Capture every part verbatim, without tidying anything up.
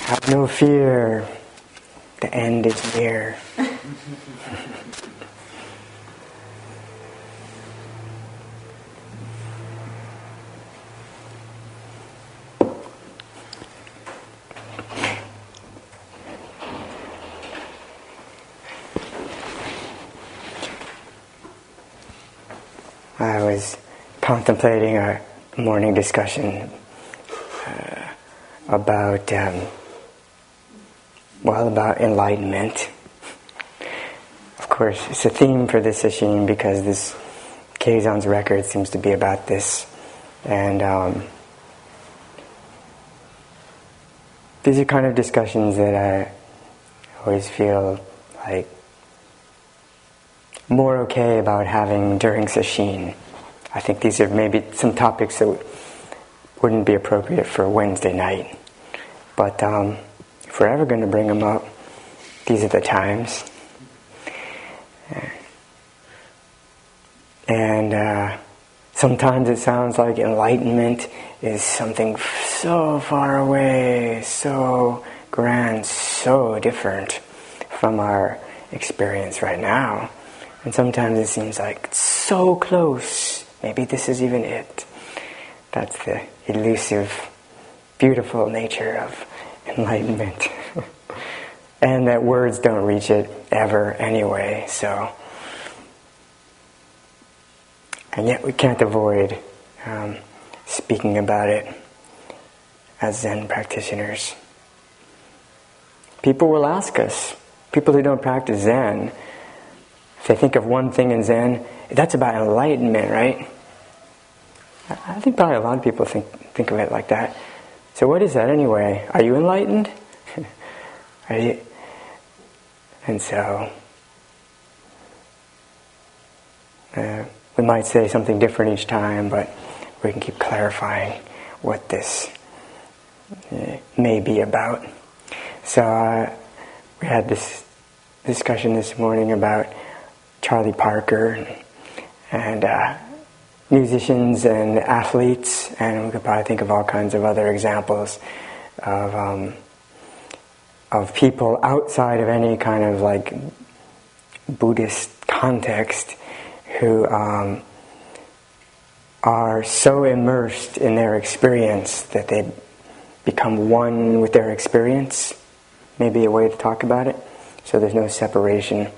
Have no fear, the end is near. I was contemplating our morning discussion uh, about, um, well, about enlightenment. Of course, it's a theme for this session because this Keizan's record seems to be about this. And um, these are kind of discussions that I always feel like more okay about having during sesshin. I think these are maybe some topics that wouldn't be appropriate for Wednesday night. But um, if we're ever going to bring them up, these are the times. And uh, sometimes it sounds like enlightenment is something so far away, so grand, so different from our experience right now. And sometimes it seems like it's so close. Maybe this is even it. That's the elusive, beautiful nature of enlightenment. And that words don't reach it ever anyway, so. And yet we can't avoid um, speaking about it as Zen practitioners. People will ask us, people who don't practice Zen, if they think of one thing in Zen, that's about enlightenment, right? I think probably a lot of people think think of it like that. So what is that anyway? Are you enlightened? Are you? And so uh, we might say something different each time, but we can keep clarifying what this uh, may be about. So uh, we had this discussion this morning about Charlie Parker and, and uh, musicians and athletes, and we could probably think of all kinds of other examples of um, of people outside of any kind of like Buddhist context who um, are so immersed in their experience that they become one with their experience. Maybe a way to talk about it. So there's no separation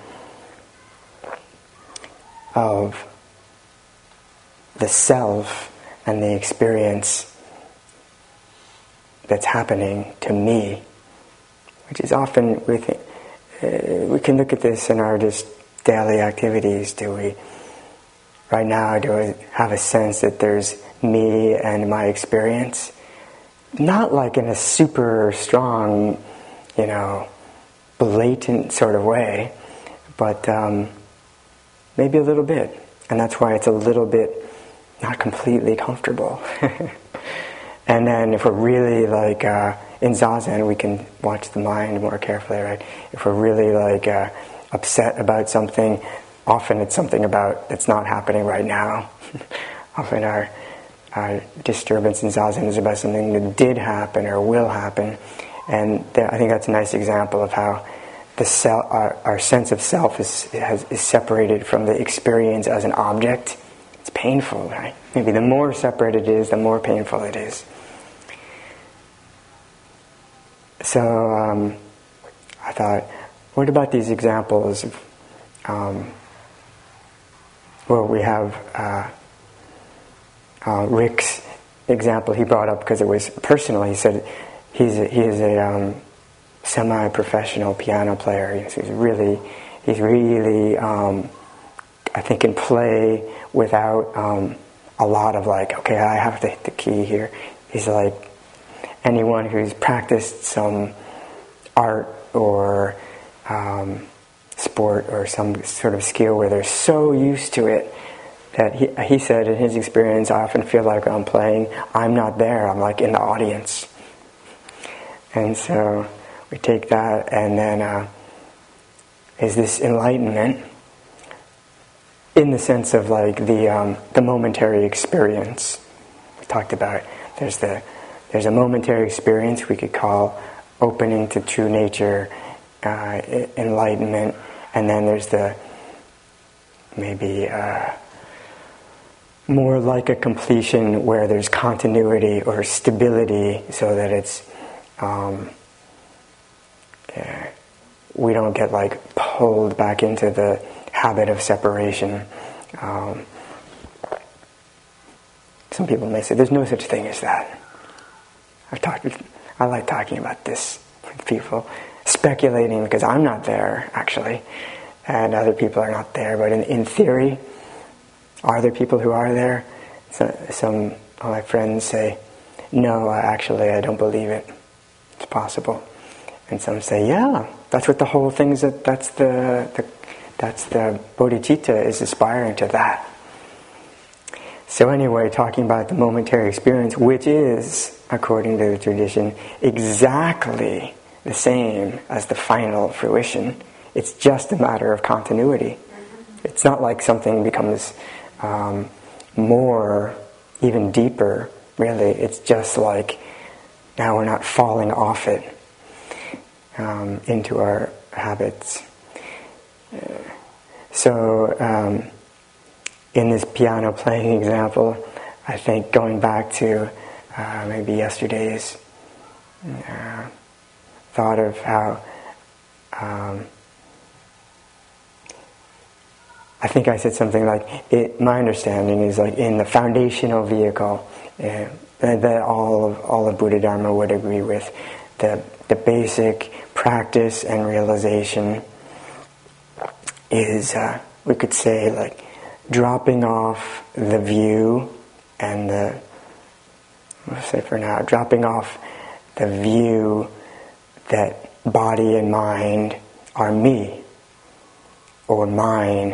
of the self and the experience that's happening to me, which is often we think uh, we can look at this in our just daily activities. Do we right now do I have a sense that there's me and my experience? Not like in a super strong, you know, blatant sort of way, but um, maybe a little bit. And that's why it's a little bit not completely comfortable. And then if we're really like uh, in Zazen, we can watch the mind more carefully, right? If we're really like uh, upset about something, often it's something about that's not happening right now. Often our, our disturbance in Zazen is about something that did happen or will happen. And there, I think that's a nice example of how the self, our, our sense of self is, has, is separated from the experience as an object. It's painful, right? Maybe the more separate it is, the more painful it is. So um, I thought, what about these examples of, um, well, we have uh, uh, Rick's example he brought up because it was personal. He said he's a, he is a um, semi-professional piano player. He's really, he's really, um, I think, can play without um, a lot of like, okay, I have to hit the key here. He's like anyone who's practiced some art or um, sport or some sort of skill where they're so used to it that he, he said in his experience, I often feel like I'm playing, I'm not there, I'm like in the audience. And so we take that, and then uh, is this enlightenment in the sense of like the um, the momentary experience we talked about. There's the there's a momentary experience we could call opening to true nature, uh, enlightenment, and then there's the maybe uh, more like a completion where there's continuity or stability, so that it's um, yeah, we don't get like pulled back into the habit of separation. Um, some people may say there's no such thing as that. I've talked. I like talking about this with people, speculating because I'm not there actually, and other people are not there. But in, in theory, are there people who are there? So, some of my friends say, "No, actually, I don't believe it. It's possible." And some say, "Yeah, that's what the whole thing is. That that's the, the that's the bodhicitta is aspiring to that." So anyway, talking about the momentary experience, which is, according to the tradition, exactly the same as the final fruition. It's just a matter of continuity. It's not like something becomes um, more, even deeper, really. It's just like now we're not falling off it um, into our habits. Uh, so... Um, In this piano playing example, I think going back to uh, maybe yesterday's uh, thought of how um, I think I said something like, it, my understanding is like in the foundational vehicle uh, that all of all of Buddha Dharma would agree with, the the basic practice and realization is uh, we could say like dropping off the view and the, let's say for now, dropping off the view that body and mind are me or mine.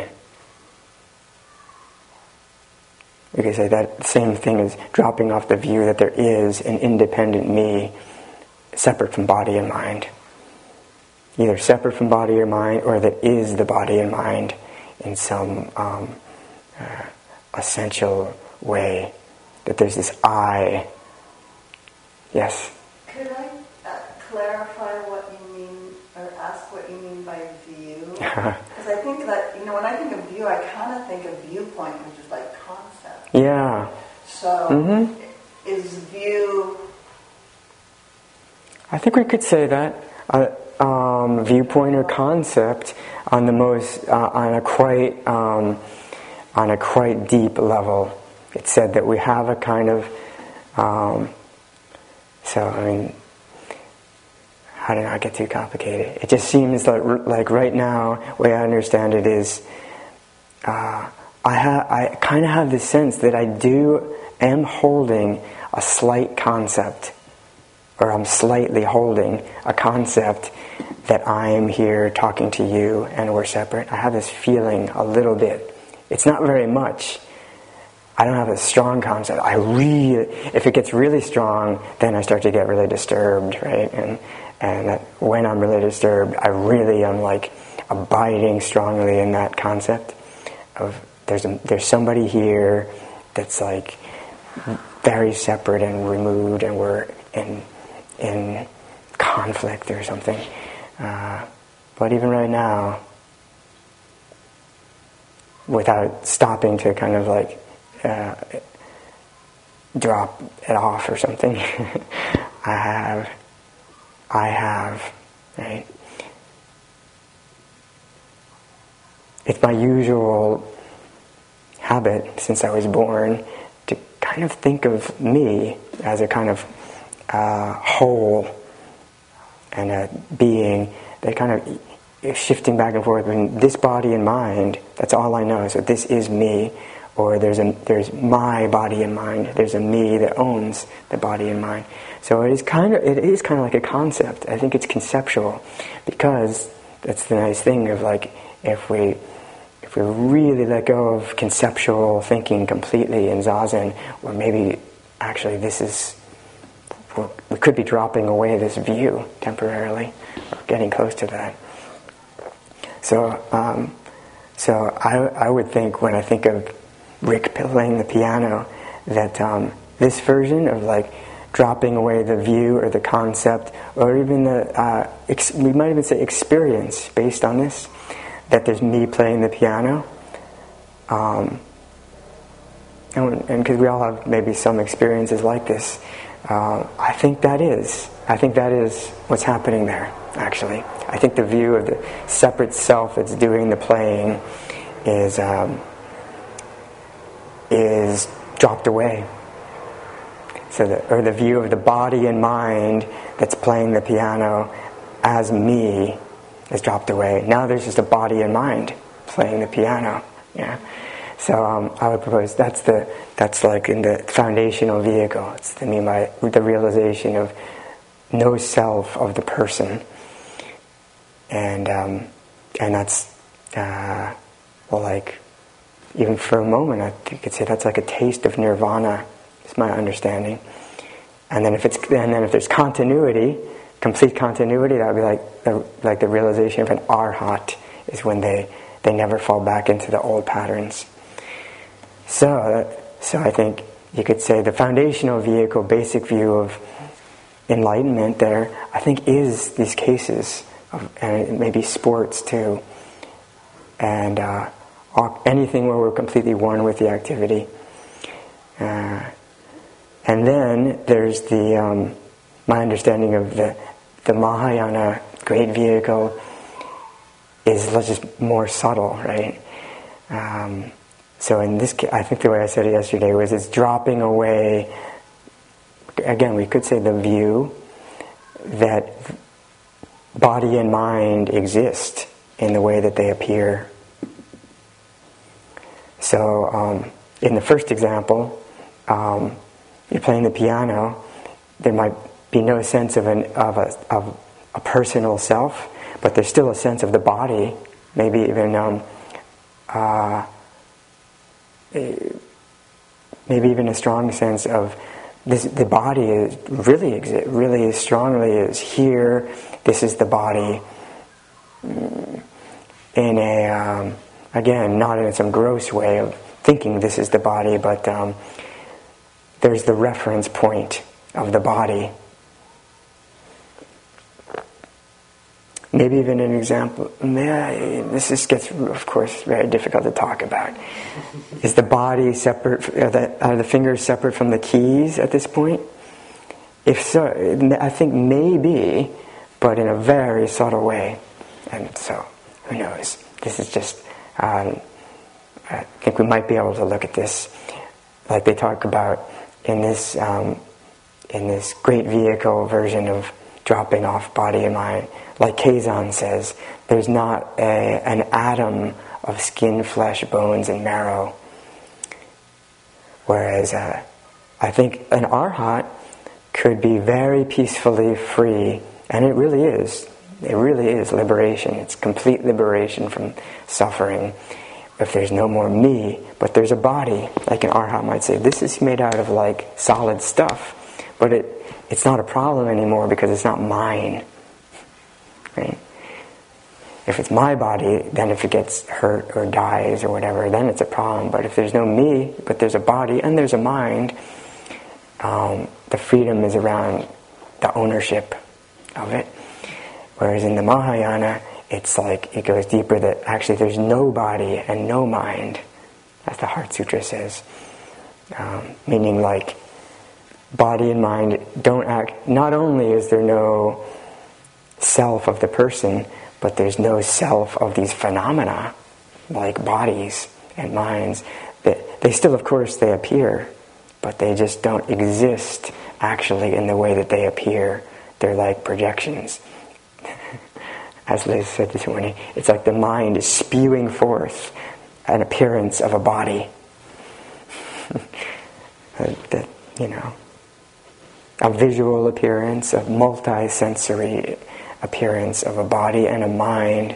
We could say that same thing as dropping off the view that there is an independent me separate from body and mind. Either separate from body or mind, or that is the body and mind in some um, uh, essential way. That there's this I. Yes? Could I uh, clarify what you mean, or ask what you mean by view? Because I think that, you know, when I think of view, I kind of think of viewpoint, which is like concept. Yeah. So, mm-hmm. is view... I think we could say that. Uh, um, viewpoint or concept on the most, uh, on a quite, um, on a quite deep level. It said that we have a kind of, um, so I mean, how do I get too complicated? It just seems like, like right now, the way I understand it is, uh, I have, I kind of have this sense that I do, am holding a slight concept, or I'm slightly holding a concept that I am here talking to you and we're separate. I have this feeling a little bit. It's not very much. I don't have a strong concept. I really, if it gets really strong, then I start to get really disturbed, right? And and that when I'm really disturbed, I really am like abiding strongly in that concept of there's a, there's somebody here that's like very separate and removed, and we're in in conflict or something. Uh, but even right now, without stopping to kind of like uh, drop it off or something, I have, I have, right? It's my usual habit since I was born to kind of think of me as a kind of uh, whole and a being that kind of is shifting back and forth between this body and mind. That's all I know. So this is me, or there's a there's my body and mind. There's a me that owns the body and mind. So it is kind of it is kind of like a concept. I think it's conceptual, because that's the nice thing of like if we if we really let go of conceptual thinking completely in Zazen, or maybe actually this is. We could be dropping away this view temporarily, or getting close to that. So, um, so I, I would think when I think of Rick playing the piano that um, this version of like dropping away the view or the concept, or even the, uh, ex- we might even say experience based on this, that there's me playing the piano. Um, and because we all have maybe some experiences like this, uh, I think that is, I think that is what's happening there, actually. I think the view of the separate self that's doing the playing is um, is dropped away. So the, or the view of the body and mind that's playing the piano as me is dropped away. Now there's just a body and mind playing the piano. Yeah. So um, I would propose that's the that's like in the foundational vehicle. It's the mean by the realization of no self of the person, and um, and that's uh, well, like even for a moment, I think you could say that's like a taste of nirvana. Is my understanding. And then if it's and then if there's continuity, complete continuity, that would be like the like the realization of an arhat is when they they never fall back into the old patterns. So so I think you could say the foundational vehicle, basic view of enlightenment there, I think is these cases of, and maybe sports too, and uh, anything where we're completely one with the activity. Uh, and then there's the um, my understanding of the the Mahayana great vehicle is just more subtle, right? Um, so in this case, I think the way I said it yesterday was it's dropping away. Again, we could say the view that body and mind exist in the way that they appear. So, um, in the first example, um, you're playing the piano. There might be no sense of an of a of a personal self, but there's still a sense of the body. Maybe even um, uh, maybe even a strong sense of this. The body is really exist, really strongly is here. This is the body. In a um, again, not in some gross way of thinking this is the body, but um, there's the reference point of the body. Maybe even an example, this just gets, of course, very difficult to talk about. Is the body separate, are the, are the fingers separate from the keys at this point? If so, I think maybe, but in a very subtle way. And so, who knows? This is just, um, I think we might be able to look at this like they talk about in this um, in this great vehicle version of dropping off body and mind. Like Kazan says, there's not a, an atom of skin, flesh, bones, and marrow. Whereas uh, I think an arhat could be very peacefully free, and it really is. It really is liberation. It's complete liberation from suffering. If there's no more me, but there's a body, like an arhat might say, this is made out of like solid stuff, but it it's not a problem anymore because it's not mine. Right? If it's my body, then if it gets hurt or dies or whatever, then it's a problem. But if there's no me, but there's a body and there's a mind, um, the freedom is around the ownership of it. Whereas in the Mahayana, it's like it goes deeper that actually there's no body and no mind, as the Heart Sutra says. Um, meaning like body and mind don't act, not only is there no self of the person, but there's no self of these phenomena like bodies and minds. They, they still, of course, they appear, but they just don't exist actually in the way that they appear. They're like projections. As Liz said this morning, it's like the mind is spewing forth an appearance of a body. That, you know, a visual appearance, a multi-sensory appearance of a body and a mind.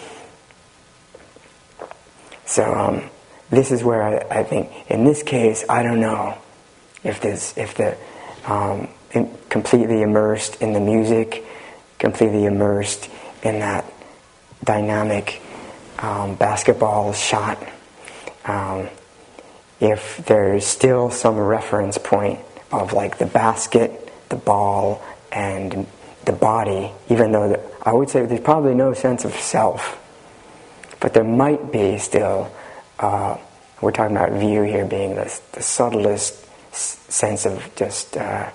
So um, this is where I, I think, in this case, I don't know if this, if the um, in, completely immersed in the music, completely immersed in that dynamic um, basketball shot, um, if there's still some reference point of like the basket, the ball, and the body, even though the, I would say there's probably no sense of self, but there might be still, uh, we're talking about view here being the, the subtlest s- sense of just uh,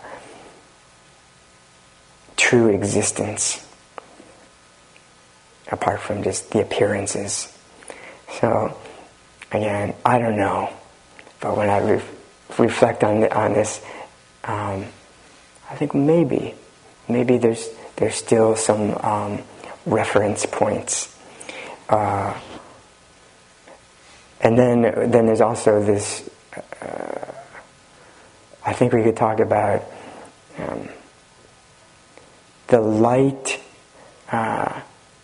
true existence, apart from just the appearances. So, again, I don't know, but when I re- reflect on the, on this, um, I think maybe, maybe there's there's still some um, reference points, uh, and then then there's also this. Uh, I think we could talk about um, the light, uh,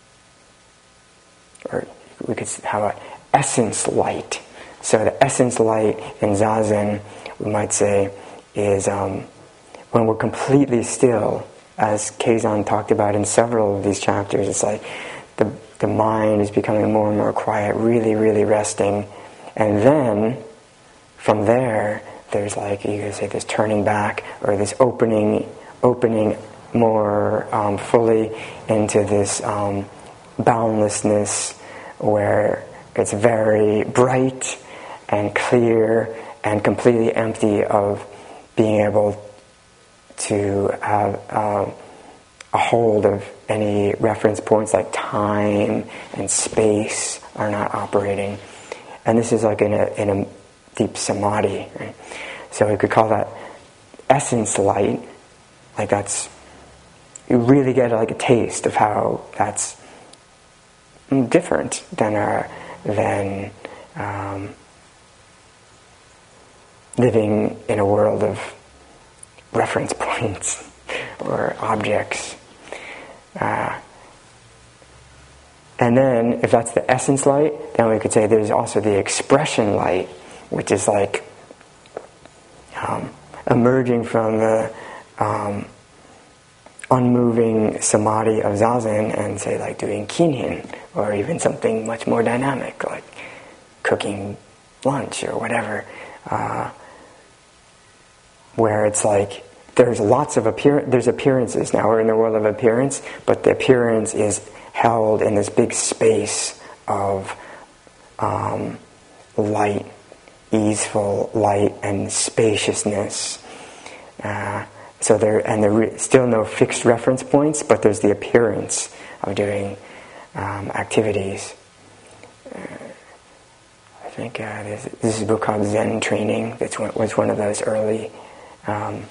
or we could have an essence light. So the essence light in Zazen, we might say, is um, when we're completely still, as Keizan talked about in several of these chapters. It's like the the mind is becoming more and more quiet, really, really resting, and then from there, there's like you could say this turning back or this opening, opening more um, fully into this um, boundlessness, where it's very bright and clear and completely empty of being able to have uh, a hold of any reference points like time and space are not operating. And this is like in a, in a deep samadhi, right? So we could call that essence light. Like that's, you really get like a taste of how that's different than our, than um, living in a world of reference points or objects. Uh, and then, if that's the essence light, then we could say there's also the expression light, which is like um, emerging from the um, unmoving samadhi of Zazen and say like doing kinhin, or even something much more dynamic like cooking lunch or whatever, uh, where it's like there's lots of appear there's appearances. Now we're in the world of appearance, but the appearance is held in this big space of um, light, easeful light and spaciousness. Uh, so there and there re- still no fixed reference points, but there's the appearance of doing um, activities. Uh, I think uh, this, this is a book called Zen Training. That was one of those early. Um,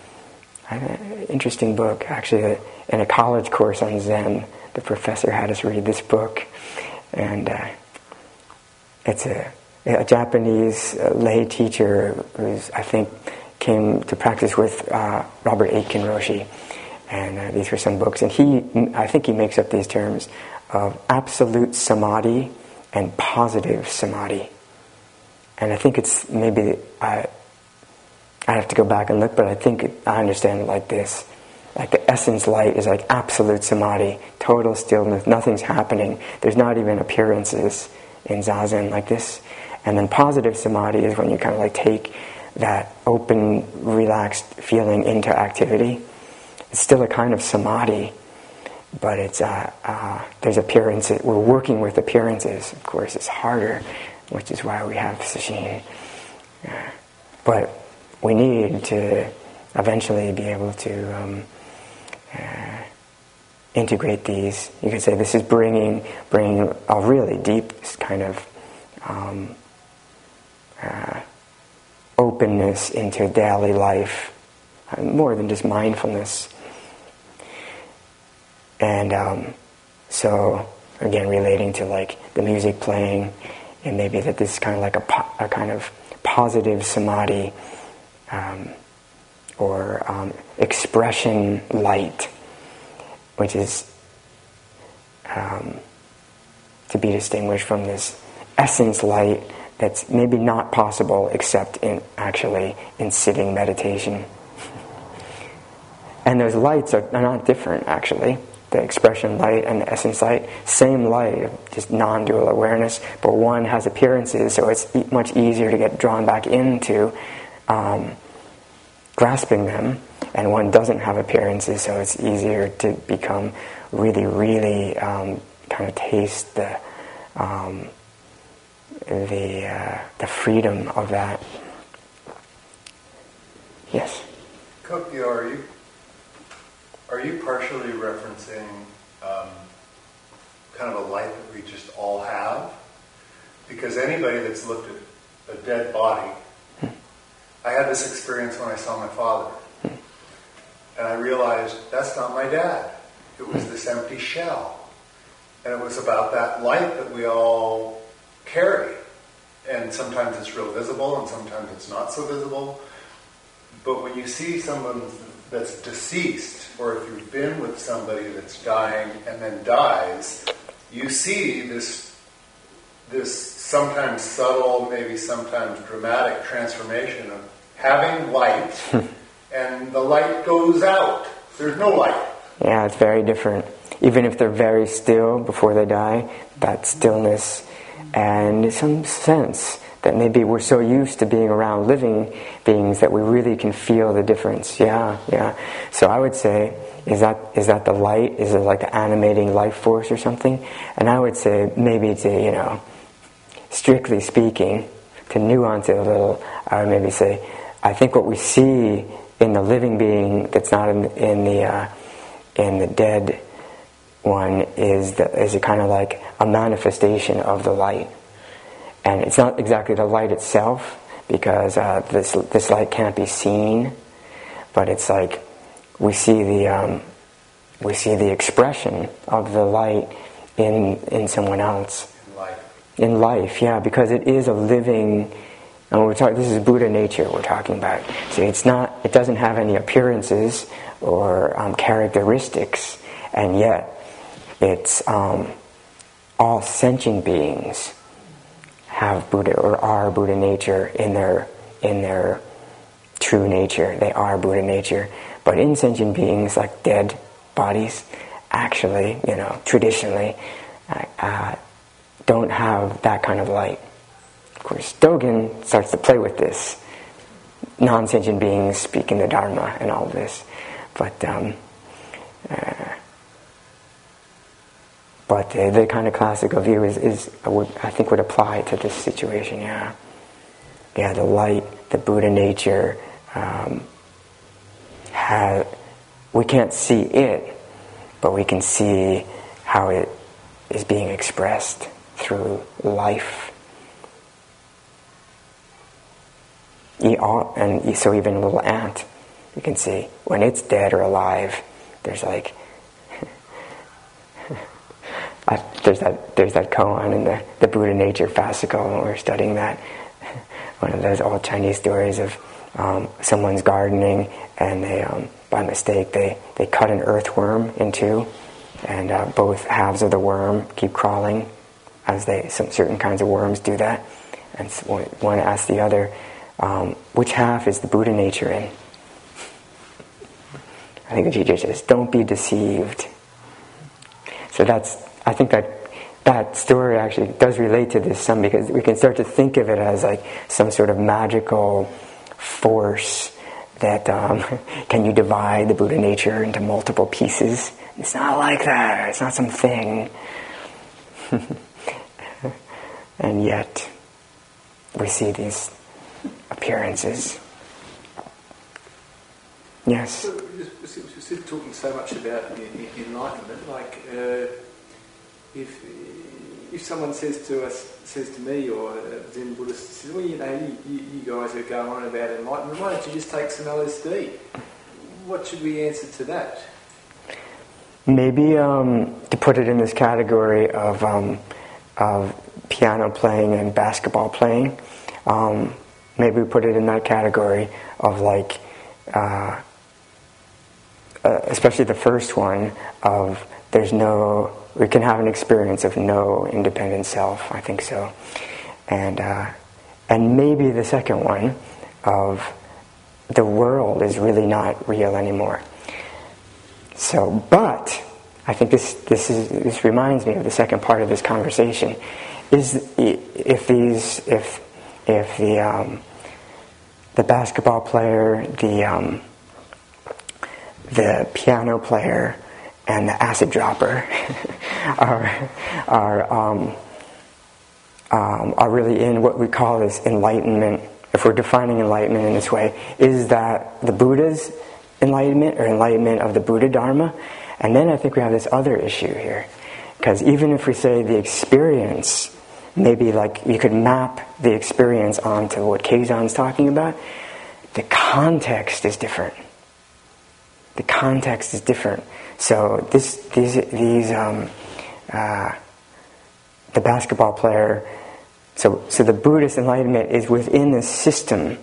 interesting book, actually. In a college course on Zen, the professor had us read this book, and uh, it's a, a Japanese uh, lay teacher who's, I think, came to practice with uh, Robert Aitken Roshi, and uh, these were some books. And he, I think, he makes up these terms of absolute samadhi and positive samadhi, and I think it's maybe. Uh, I have to go back and look, but I think it, I understand it like this. Like the essence light is like absolute samadhi, total stillness, nothing's happening. There's not even appearances in Zazen like this. And then positive samadhi is when you kind of like take that open, relaxed feeling into activity. It's still a kind of samadhi, but it's uh, uh, there's appearances. We're working with appearances. Of course, it's harder, which is why we have sesshin. Uh, but we need to eventually be able to um, uh, integrate these. You could say this is bringing bringing a really deep kind of um, uh, openness into daily life, uh, more than just mindfulness. And um, so, again, relating to like the music playing, and maybe that this is kind of like a, po- a kind of positive samadhi. Um, or um, expression light, which is um, to be distinguished from this essence light that's maybe not possible except in actually in sitting meditation. And those lights are, are not different, actually. The expression light and the essence light, same light, just non-dual awareness, but one has appearances, so it's e- much easier to get drawn back into um, grasping them, and one doesn't have appearances, so it's easier to become really, really um, kind of taste the um, the uh, the freedom of that. Yes. Kokyo, are you are you partially referencing um, kind of a light that we just all have? Because anybody that's looked at a dead body, I had this experience when I saw my father, and I realized that's not my dad. It was this empty shell, and it was about that light that we all carry. And sometimes it's real visible, and sometimes it's not so visible. But when you see someone that's deceased, or if you've been with somebody that's dying and then dies, you see this this sometimes subtle, maybe sometimes dramatic transformation of having light, and the light goes out. There's no light. Yeah, it's very different. Even if they're very still before they die, that stillness and some sense that maybe we're so used to being around living beings that we really can feel the difference. Yeah, yeah. So I would say, is that is that the light? Is it like the animating life force or something? And I would say maybe to, you know, strictly speaking, to nuance it a little, I would maybe say, I think what we see in the living being that's not in, in the uh, in the dead one is the, is a kind of like a manifestation of the light. And it's not exactly the light itself, because uh, this this light can't be seen, but it's like we see the um, we see the expression of the light in in someone else. In life. In life, yeah, because it is a living. And we're talking. This is Buddha nature we're talking about. See, it's not. It doesn't have any appearances or um, characteristics, and yet it's um, all sentient beings have Buddha or are Buddha nature in their in their true nature. They are Buddha nature. But insentient beings like dead bodies, actually, you know, traditionally, uh, uh, don't have that kind of light. Of course, Dogen starts to play with this. Non-sentient beings speaking the Dharma and all of this, but um, uh, but the, the kind of classical view is, is would, I think would apply to this situation. Yeah, yeah. The light, the Buddha nature, um, have, we can't see it, but we can see how it is being expressed through life. And so even a little ant, you can see when it's dead or alive, there's like there's that there's that koan in the, the Buddha nature fascicle when we're studying that. One of those old Chinese stories of um, someone's gardening and they um, by mistake they, they cut an earthworm in two, and uh, both halves of the worm keep crawling as they some certain kinds of worms do that, and one, one asks the other, Um, which half is the Buddha nature in? I think the teacher says, don't be deceived. So that's, I think that that story actually does relate to this some, because we can start to think of it as like some sort of magical force that, um, can you divide the Buddha nature into multiple pieces? It's not like that. It's not some thing. And yet, we see these appearances. Yes. So we're still talking so much about enlightenment. Like, uh, if if someone says to us, says to me, or a Zen Buddhist says, "Well, you know, you, you, you guys are going on about enlightenment. Why don't you just take some L S D?" What should we answer to that? Maybe um, to put it in this category of um, of piano playing and basketball playing. Um, Maybe we put it in that category of like, uh, uh, especially the first one of there's no, we can have an experience of no independent self. I think so, and uh, and maybe the second one of the world is really not real anymore. So, but I think this this is this reminds me of the second part of this conversation. Is if these if If the um, the basketball player, the um, the piano player, and the acid dropper are are um, um, are really in what we call this enlightenment. If we're defining enlightenment in this way, is that the Buddha's enlightenment or enlightenment of the Buddha Dharma? And then I think we have this other issue here, because even if we say the experience, maybe like you could map the experience onto what Keizan's talking about, the context is different. The context is different. So this, these, these, um, uh, the basketball player. So, so the Buddhist enlightenment is within this system,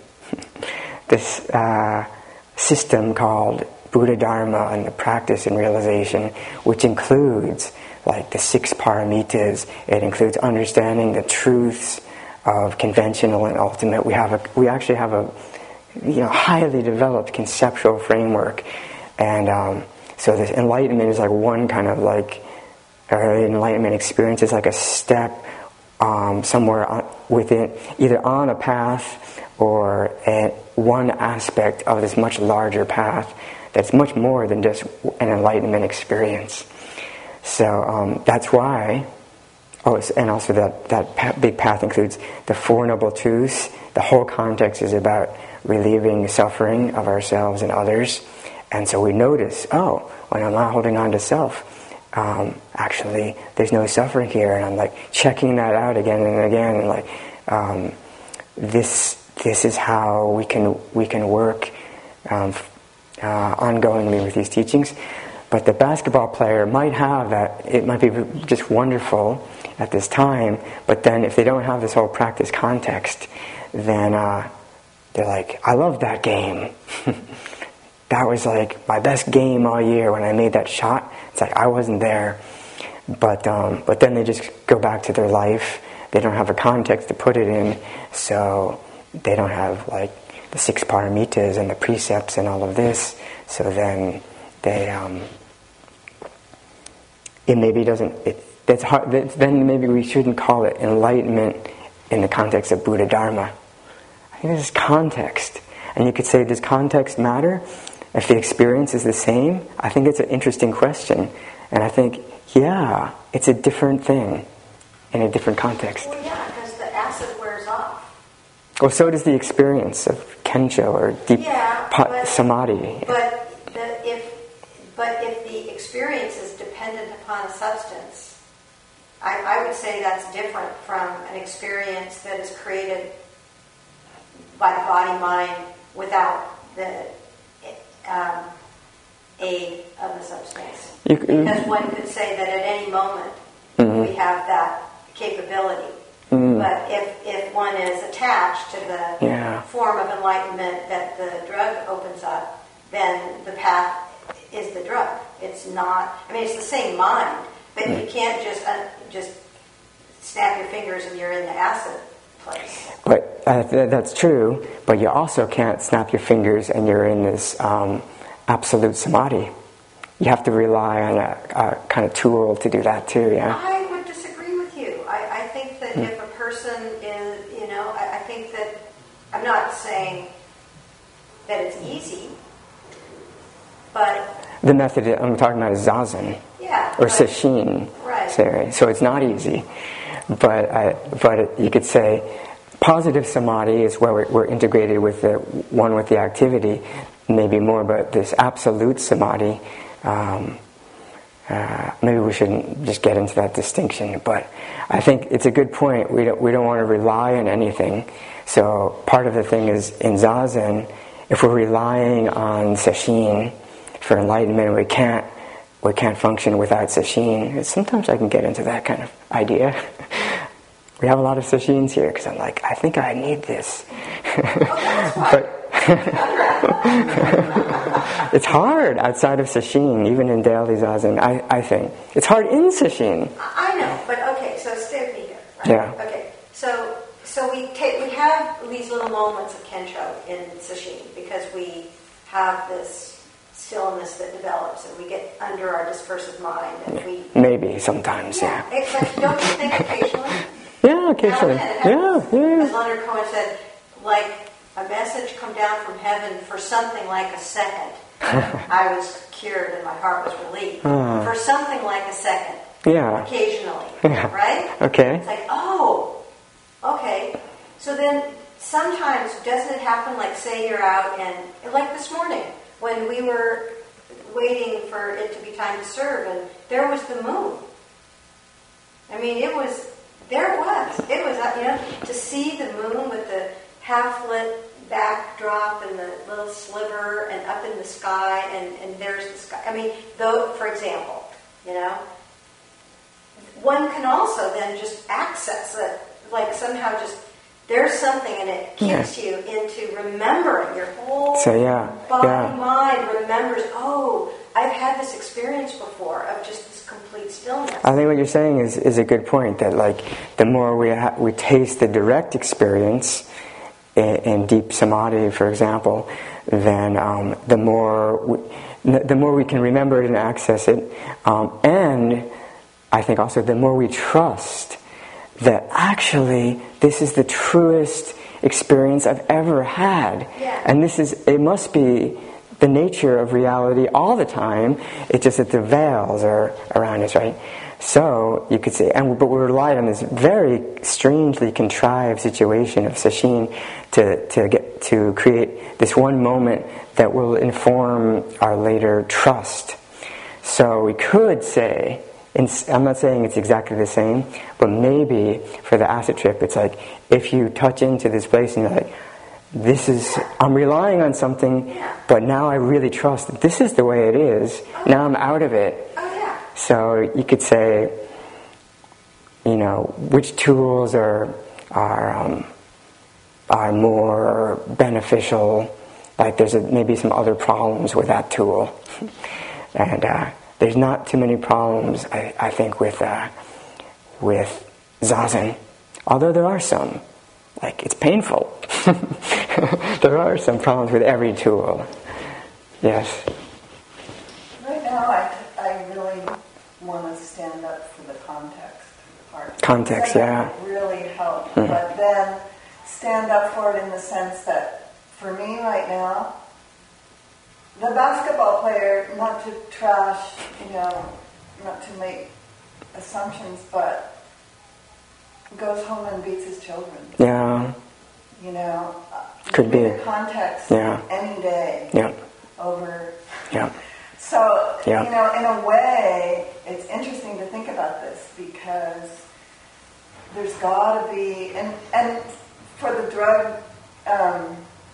this uh, system called Buddha Dharma and the practice and realization, which includes like the six paramitas. It includes understanding the truths of conventional and ultimate. We have a, we actually have a, you know, highly developed conceptual framework, and um, so this enlightenment is like one kind of like, or enlightenment experience is like a step um, somewhere on, within, either on a path or a, one aspect of this much larger path that's much more than just an enlightenment experience. So um, that's why, oh, and also that, that pa- big path includes the Four Noble Truths. The whole context is about relieving suffering of ourselves and others. And so we notice, oh, when I'm not holding on to self, um, actually there's no suffering here. And I'm like checking that out again and again. And like, um, this this is how we can, we can work um, uh, ongoingly with these teachings. But the basketball player might have that, it might be just wonderful at this time, but then if they don't have this whole practice context, then uh, they're like, I love that game. That was like my best game all year when I made that shot. It's like I wasn't there. But um, but then they just go back to their life. They don't have a context to put it in, so they don't have like the six paramitas and the precepts and all of this. So then they... Um, It maybe doesn't. It, that's hard. That, then maybe we shouldn't call it enlightenment in the context of Buddha Dharma. I think this is context, and you could say, does context matter if the experience is the same? I think it's an interesting question, and I think, yeah, it's a different thing in a different context. Well, yeah, because the acid wears off. Well, so does the experience of kensho or deep yeah, pa- but, samadhi. But the, if but if the experience is dependent upon a substance, I, I would say that's different from an experience that is created by the body-mind without the um, aid of the substance. You, because one could say that at any moment mm-hmm. we have that capability. Mm. But if, if one is attached to the yeah. form of enlightenment that the drug opens up, then the path is the drug. It's not, I mean, it's the same mind, but mm. you can't just uh, just snap your fingers and you're in the acid place. But uh, th- that's true, but you also can't snap your fingers and you're in this um, absolute samadhi. You have to rely on a, a kind of tool to do that too, yeah? I would disagree with you. I, I think that mm. if a person is, you know, I, I think that, I'm not saying that it's easy, but... The method I'm talking about is zazen, yeah, or sesshin. Right. So, so it's not easy, but uh, but you could say positive samadhi is where we're, we're integrated with the one with the activity, maybe more. But this absolute samadhi, um, uh, maybe we shouldn't just get into that distinction. But I think it's a good point. We don't we don't want to rely on anything. So part of the thing is in zazen, if we're relying on sesshin for enlightenment, we can't we can't function without sesshin. Sometimes I can get into that kind of idea. We have a lot of sesshins here because I'm like, I think I need this. But it's hard outside of sesshin, even in daily zazen. I, I think it's hard in sesshin. I know, but okay. So stay with me here. Right? Yeah. Okay. So so we take we have these little moments of kensho in sesshin because we have this stillness that develops, and we get under our discursive mind, and yeah. we maybe sometimes, yeah. yeah. It, but don't you think occasionally? Yeah, occasionally. Yeah, yeah, yeah. As Leonard Cohen said, like a message come down from heaven for something like a second. I was cured and my heart was relieved. Uh, for something like a second. Yeah. Occasionally. Yeah. Right? Okay. It's like, oh, okay. So then sometimes, doesn't it happen, like say you're out and, like this morning, when we were waiting for it to be time to serve, and there was the moon. I mean, it was, there it was. It was, you know, to see the moon with the half-lit backdrop and the little sliver and up in the sky, and, and there's the sky. I mean, though, for example, you know, one can also then just access it, like somehow just, there's something and it keeps yeah. you into remembering. Your whole so, yeah. body, yeah. mind remembers, oh, I've had this experience before of just this complete stillness. I think what you're saying is, is a good point, that like the more we ha- we taste the direct experience in, in deep samadhi, for example, then um, the more we, the more we can remember it and access it, um, and I think also the more we trust that actually this is the truest experience I've ever had. Yeah. And this is, it must be the nature of reality all the time. It's just that the veils are around us, right? So you could say, and but we relied on this very strangely contrived situation of sesshin to to get to create this one moment that will inform our later trust. So we could say, I'm not saying it's exactly the same, but maybe for the acid trip, it's like if you touch into this place and you're like, this is, I'm relying on something, but now I really trust that this is the way it is. Now I'm out of it. Oh, yeah. So you could say, you know, which tools are are um, are more beneficial. Like there's a, maybe some other problems with that tool, and. Uh, There's not too many problems, I, I think, with uh, with zazen. Although there are some. Like, it's painful. There are some problems with every tool. Yes? Right now, I, I really want to stand up for the context part. Context, yeah. That would really help. Mm-hmm. But then stand up for it in the sense that, for me right now, the basketball player, not to trash, you know, not to make assumptions, but goes home and beats his children. Yeah. You know, could be the context yeah. any day yeah. over. Yeah. So, yeah. you know, in a way, it's interesting to think about this because there's got to be, and, and for the drug um,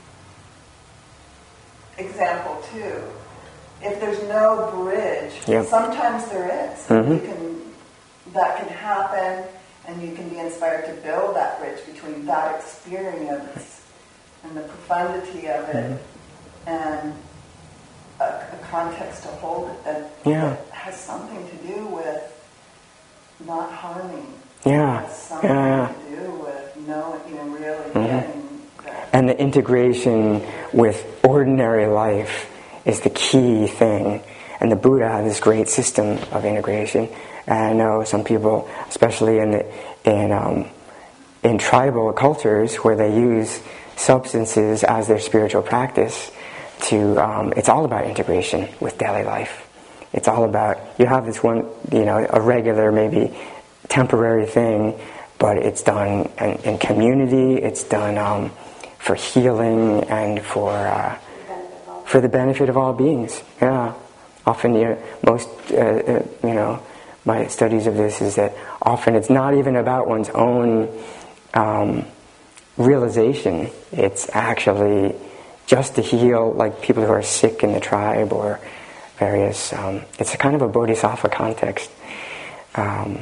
example too, if there's no bridge, yep. sometimes there is. Mm-hmm. You can, that can happen, and you can be inspired to build that bridge between that experience and the profundity of it, mm-hmm. and a, a context to hold it that, yeah. that has something to do with not harming. Yeah. It has something yeah. to do with knowing, you know, really mm-hmm. getting that. And the integration with ordinary life is the key thing. And the Buddha had this great system of integration. And I know some people, especially in the, in um, in tribal cultures where they use substances as their spiritual practice, to um, it's all about integration with daily life. It's all about, you have this one, you know, a regular, maybe temporary thing, but it's done in, in community. It's done um, for healing and for uh, for the benefit of all beings. Yeah, often you know, most uh, uh, you know my studies of this is that often it's not even about one's own um, realization. It's actually just to heal, like people who are sick in the tribe or various. Um, it's a kind of a bodhisattva context. Um,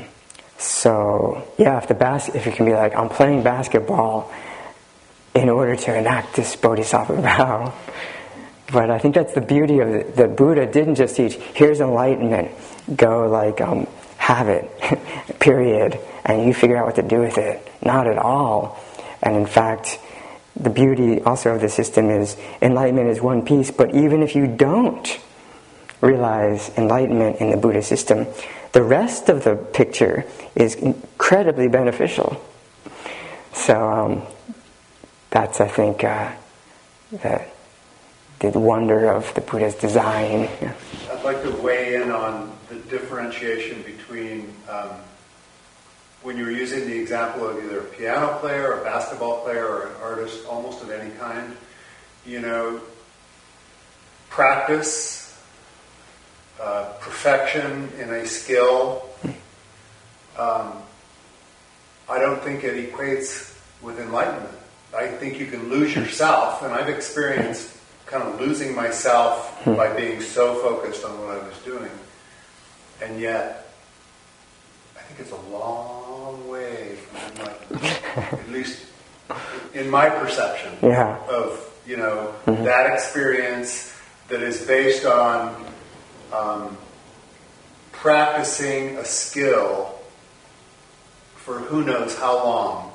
so yeah, if the bas- if you can be like, I'm playing basketball in order to enact this bodhisattva vow. But I think that's the beauty of it. The Buddha didn't just teach, here's enlightenment, go like um, have it, period, and you figure out what to do with it. Not at all. And in fact, the beauty also of the system is enlightenment is one piece, but even if you don't realize enlightenment in the Buddha system, the rest of the picture is incredibly beneficial. So um, that's, I think, uh, the, the wonder of the Buddha's design. Yeah. I'd like to weigh in on the differentiation between um, when you're using the example of either a piano player, a basketball player, or an artist almost of any kind, you know, practice, uh, perfection in a skill, um, I don't think it equates with enlightenment. I think you can lose yourself, and I've experienced kind of losing myself by being so focused on what I was doing. And yet, I think it's a long way from enlightenment, at least in my perception Yeah. of, you know, Mm-hmm. that experience that is based on um, practicing a skill for who knows how long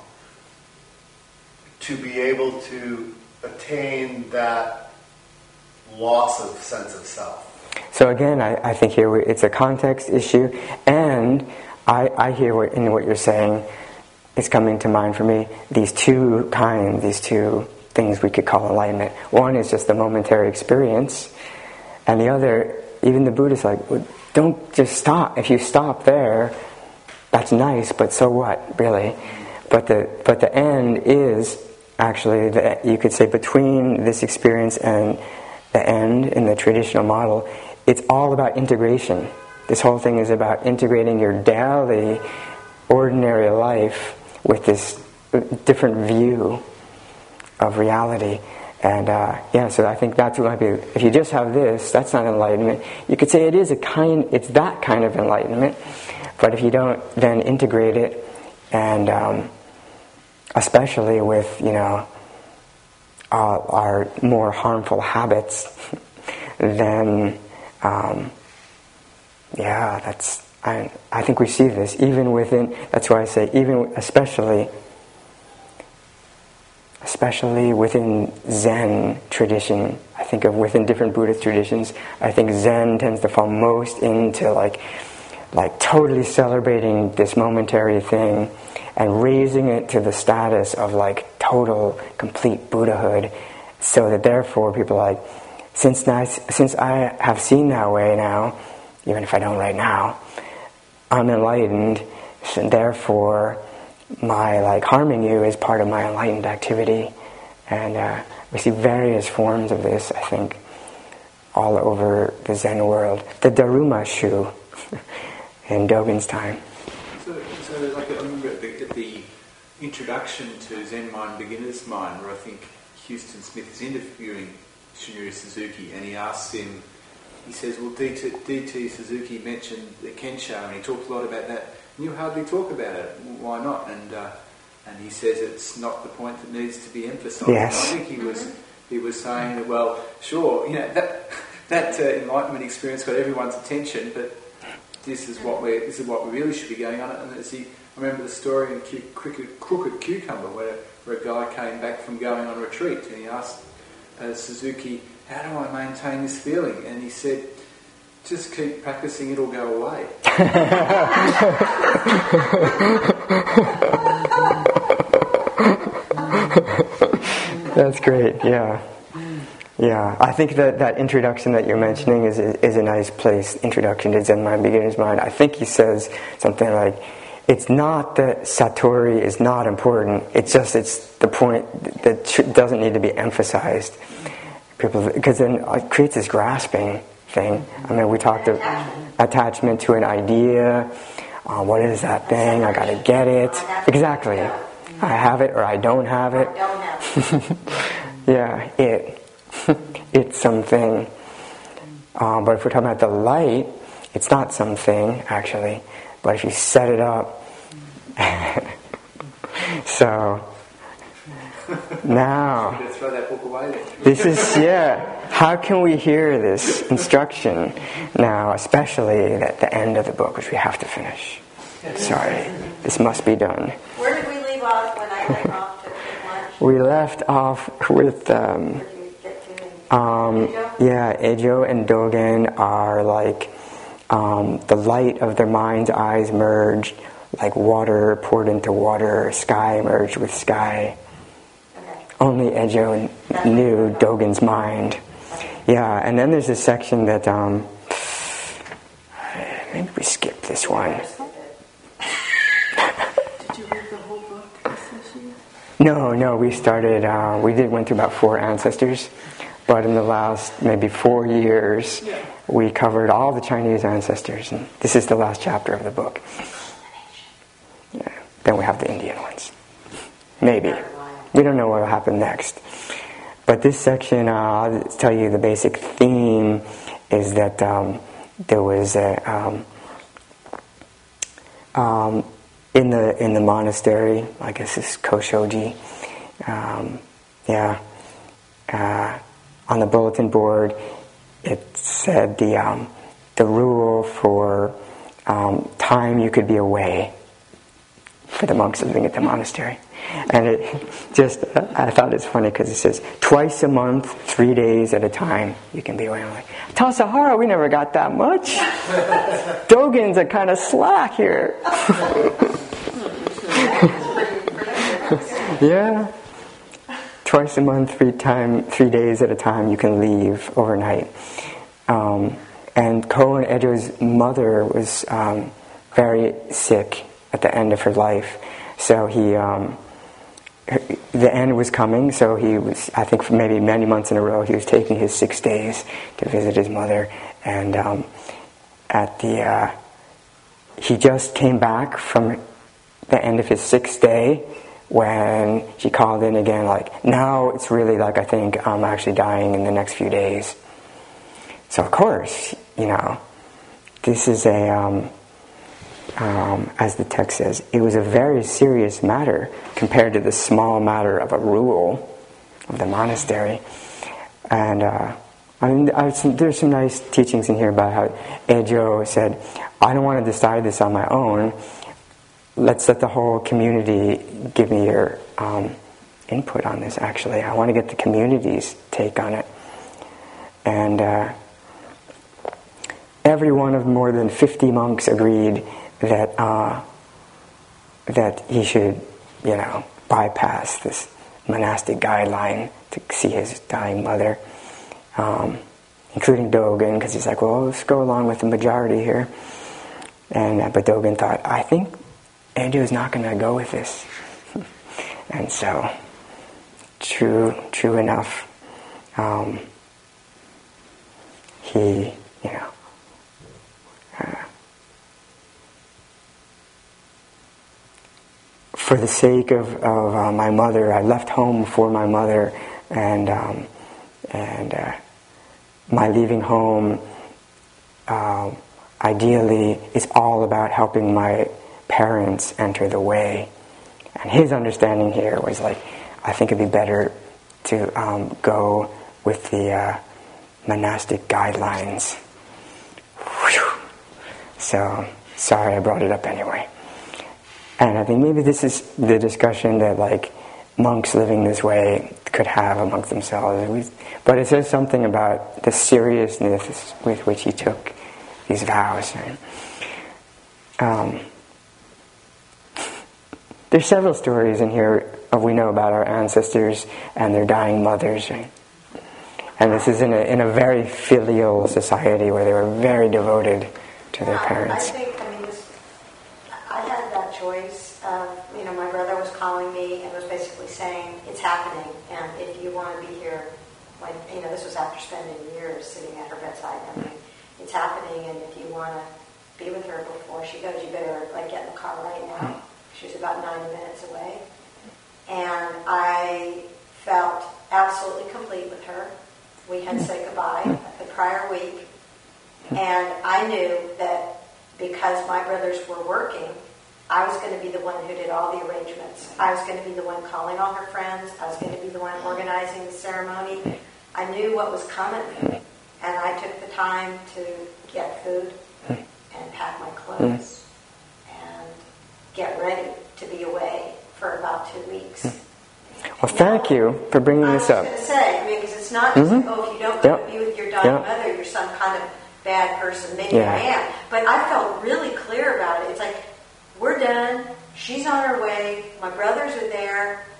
to be able to attain that loss of sense of self. So again, I, I think here we- it's a context issue, and I, I hear what, in what you're saying, it's coming to mind for me, these two kinds, these two things we could call enlightenment. One is just the momentary experience, and the other, even the Buddha's like, well, don't just stop. If you stop there, that's nice, but so what, really? But the but the end is actually, the, you could say, between this experience and the end in the traditional model, it's all about integration. This whole thing is about integrating your daily, ordinary life with this different view of reality. And uh, yeah, so I think that's what might be. If you just have this, that's not enlightenment. You could say it is a kind. It's that kind of enlightenment. But if you don't then integrate it, and um, especially with, you know, uh, our more harmful habits, then um, yeah, that's. I I think we see this even within. That's why I say even especially. Especially within Zen tradition, I think of within different Buddhist traditions, I think Zen tends to fall most into like, like totally celebrating this momentary thing and raising it to the status of like total, complete Buddhahood, so that therefore people are like, since I, since I have seen that way now, even if I don't right now, I'm enlightened, and therefore my like harming you is part of my enlightened activity. And uh, we see various forms of this, I think, all over the Zen world. The Daruma Shu in Dogen's time. So, so like I remember at the, at the introduction to Zen Mind, Beginner's Mind, where I think Houston Smith is interviewing Shunryu Suzuki, and he asks him, he says, well, D T Suzuki mentioned the Kensho, and he talked a lot about that. You hardly talk about it. Why not? And uh, and he says it's not the point that needs to be emphasised. Yes. And I think he was he was saying that, well, sure, you know, that that uh, enlightenment experience got everyone's attention, but this is what we this is what we really should be going on. And as he, I remember the story in Cu- Crooked, Crooked Cucumber where where a guy came back from going on retreat, and he asked uh, Suzuki, "How do I maintain this feeling?" And he said, just keep practicing, it'll go away. That's great, yeah. Yeah, I think that that introduction that you're mentioning is, is a nice place, introduction to Zen Mind, Beginner's Mind. I think he says something like, it's not that Satori is not important, it's just it's the point that sh- doesn't need to be emphasized. People, because then it creates this grasping thing. I mean, we talked of attachment to an idea. Uh, what is that thing? I gotta get it. Exactly. I have it or I don't have it. Don't have Yeah, it. It's something. Uh, but if we're talking about the light, it's not something, actually. But if you set it up. So, now. I'm going to throw that book away then. This is, yeah. How can we hear this instruction now, especially at the end of the book, which we have to finish? Sorry, this must be done. Where did we leave off when I went off to take lunch? We left off with, um, Where did we get to? um, Ejo? yeah, Ejo and Dogen are like um, the light of their mind's eyes merged, like water poured into water, sky merged with sky. Okay. only Ejo kn- knew Dogen's mind. Yeah, and then there's a section that, um, maybe we skip this one. Did you read the whole book, Sashi? No, no, we started, uh, we did went through about four ancestors, but in the last maybe four years, Yeah. we covered all the Chinese ancestors, and this is the last chapter of the book. Yeah. Then we have the Indian ones. Maybe. We don't know what will happen next. But this section, uh, I'll tell you the basic theme is that um, there was a, um, um, in the in the monastery, I guess it's Koshoji, um, yeah, uh, on the bulletin board, it said the um, the rule for um, time you could be away for the monks living at the monastery. And it just, I thought it's funny because it says, twice a month, three days at a time, you can be away. I'm like, Tassajara, we never got that much. Dogen's are kind of slack here. Yeah. Twice a month, three time, three days at a time, you can leave overnight. Um, and Ko and Ejo's mother was um, very sick at the end of her life. So he... Um, the end was coming, so he was, I think for maybe many months in a row, he was taking his six days to visit his mother. And um, at the, uh, he just came back from the end of his sixth day when she called in again, like, now it's really like I think I'm actually dying in the next few days. So of course, you know, this is a... Um, Um, as the text says, it was a very serious matter compared to the small matter of a rule of the monastery. And uh, I mean, I, some, there's some nice teachings in here about how Ejo said, I don't want to decide this on my own. Let's let the whole community give me your um, input on this, actually. I want to get the community's take on it. And uh, every one of more than fifty monks agreed that uh, that he should, you know, bypass this monastic guideline to see his dying mother, um, including Dogen, because he's like, well, let's go along with the majority here. And uh, but Dogen thought, I think Ejo is not going to go with this, and so true, true enough, um, he, you know. Uh, For the sake of, of uh, my mother, I left home for my mother, and um, and uh, my leaving home, uh, ideally, is all about helping my parents enter the way. And his understanding here was like, I think it'd be better to um, go with the uh, monastic guidelines. Whew. So, sorry I brought it up anyway. And I think maybe this is the discussion that like monks living this way could have amongst themselves. But it says something about the seriousness with which he took these vows. Right? Um, there's several stories in here of we know about our ancestors and their dying mothers. Right? And this is in a in a very filial society where they were very devoted to their parents. I think, I mean, this, I had that choice of, you know, my brother was calling me and was basically saying, it's happening, and if you want to be here, like, you know, this was after spending years sitting at her bedside, and everything. It's happening, and if you want to be with her before she goes, you better, like, get in the car right now. She's about ninety minutes away. And I felt absolutely complete with her. We had said goodbye the prior week. And I knew that because my brothers were working, I was going to be the one who did all the arrangements. I was going to be the one calling all her friends. I was going to be the one organizing the ceremony. I knew what was coming. And I took the time to get food and pack my clothes and get ready to be away for about two weeks. Well, thank you for bringing this up. I was going to say, I mean, because it's not just, Mm-hmm. oh, if you don't Yep. go to be with your dying Yep. mother, you're some kind of bad person. Maybe Yeah. I am. But I felt really clear about it. It's like, we're done. She's on her way. My brothers are there.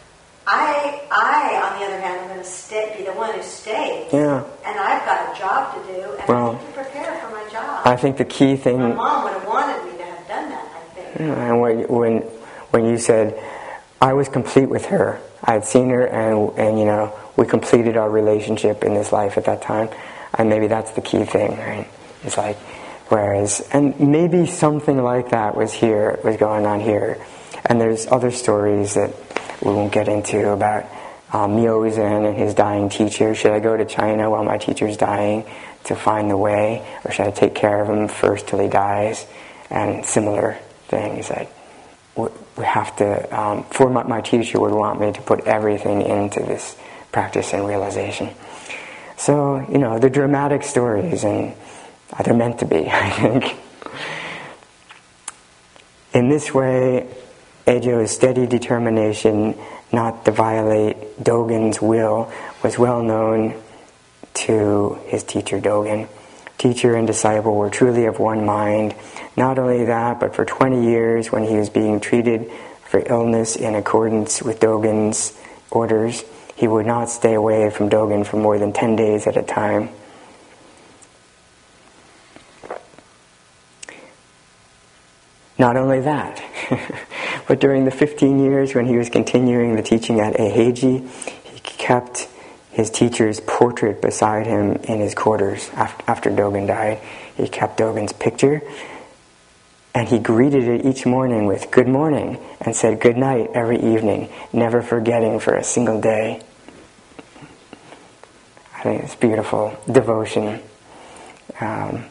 I, I, on the other hand, am going to stay, be the one who stays. Yeah. And I've got a job to do, and Well, I need to prepare for my job. I think the key thing... My mom would have wanted me to have done that, I think. Yeah, and when, when, when you said, I was complete with her, I had seen her, and, and you know, we completed our relationship in this life at that time, and maybe that's the key thing, right? It's like, whereas, and maybe something like that was here, was going on here. And there's other stories that we won't get into about um, Myozen and his dying teacher. Should I go to China while my teacher's dying to find the way, or should I take care of him first till he dies? And similar things. Like we have to. Um, for my, my teacher would want me to put everything into this practice and realization. So you know, the dramatic stories, and they're meant to be, I think. In this way, Ejo's steady determination not to violate Dogen's will was well known to his teacher Dogen. Teacher and disciple were truly of one mind. Not only that, but for twenty years when he was being treated for illness in accordance with Dogen's orders, he would not stay away from Dogen for more than ten days at a time. Not only that, but during the fifteen years when he was continuing the teaching at Eiheiji, he kept his teacher's portrait beside him in his quarters. After Dogen died, he kept Dogen's picture, and he greeted it each morning with "Good morning" and said "Good night" every evening, never forgetting for a single day. I think it's beautiful devotion. Um,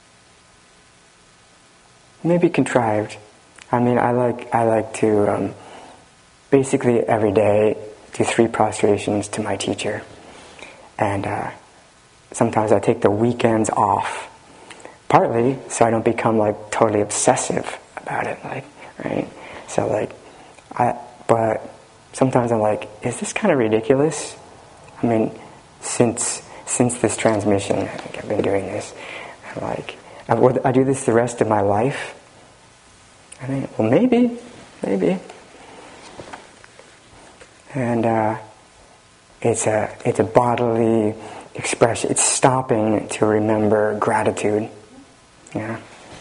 maybe contrived. I mean, I like I like to um, basically every day do three prostrations to my teacher, and uh, sometimes I take the weekends off, partly so I don't become like totally obsessive about it, like right. So like, I but sometimes I'm like, is this kind of ridiculous? I mean, since since this transmission, I think I've been doing this. I'm like, I, will I do this the rest of my life? I think, well, maybe, maybe. And uh, it's a it's a bodily expression. It's stopping to remember gratitude. Yeah.